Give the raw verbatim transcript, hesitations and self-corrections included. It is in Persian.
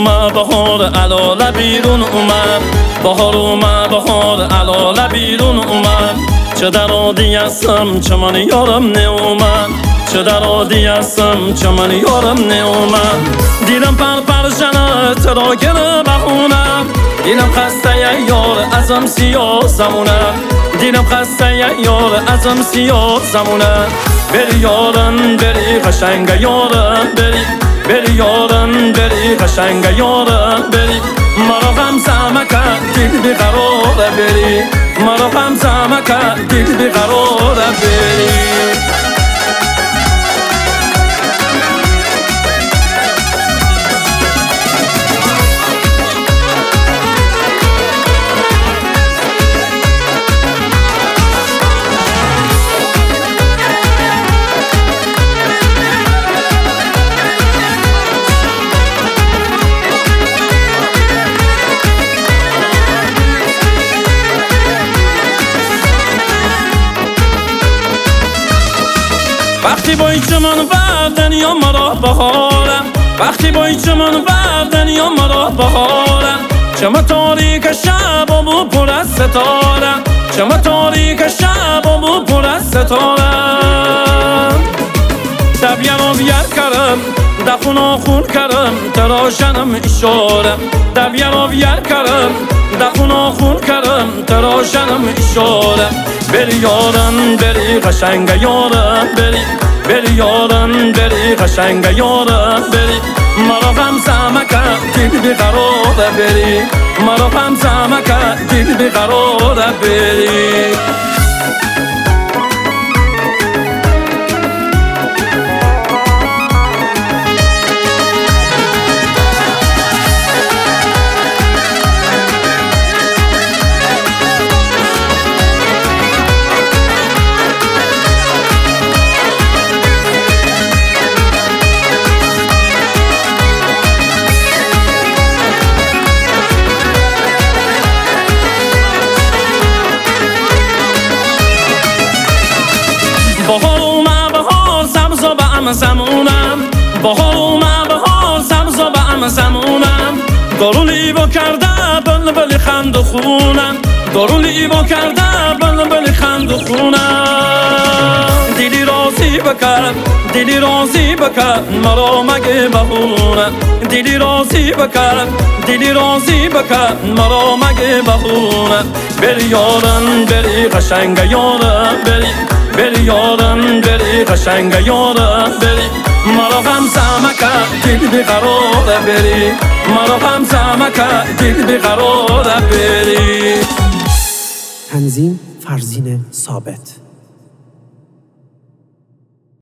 اومد بهار علاله بیرون اومد بهار اومد بهار علاله بیرون اومد چه در عادی هستم چه من یارم نه اومد چه در عادی هستم چه من یارم نه اومد دیدم پر پرشنه ترا گره بخونم دیدم خسته یار ازم سیاه زمونه دیدم خسته یار ازم سیاه زمونه بری یارن بری قشنگ یارن بری بری یارن بری قشنگ یارن بری مرا غم زمکه دل بیقراره بری مرا غم زمکه دل بیقراره بری وقتی با ایچ من و دنیا مرا بهارم وقتی با ایچ من و دنیا مرا بهارم چما تاریک شبامو پر از ستاره چما تاریک شبامو پر از ستاره دبیرو بیار کرم دخونا خون کرم تراشنم اشاره دبیرو بیار کرم دخونا خون کرم تراشنم اشاره بری یارن بری قشنگ یارن بری بری یارن بری قشنگ یارن بری مرا غم زمکه دل بیقراره بری مرا غم زمکه دل بیقراره بری بهار اومد بهار سبز و بعم زمونم بهار اومد بهار سبز و بعم زمونم دارو لیبا کرده بلبل خند و خونم دارو لیبا کرده بلبل خند و خونم دیلی رازی بکرد دیلی رازی بکرد مرا مگه بهونه دیلی رازی بکرد دیلی رازی بکرد مرا مگه بهونه بری یارن بری قشنگ یارن بری بری یارن بری قشنگ یارن بری مرا غم زمکه دل بیقراره بری مرا غم زمکه دل بیقراره بری تنظیم فرزین ثابت.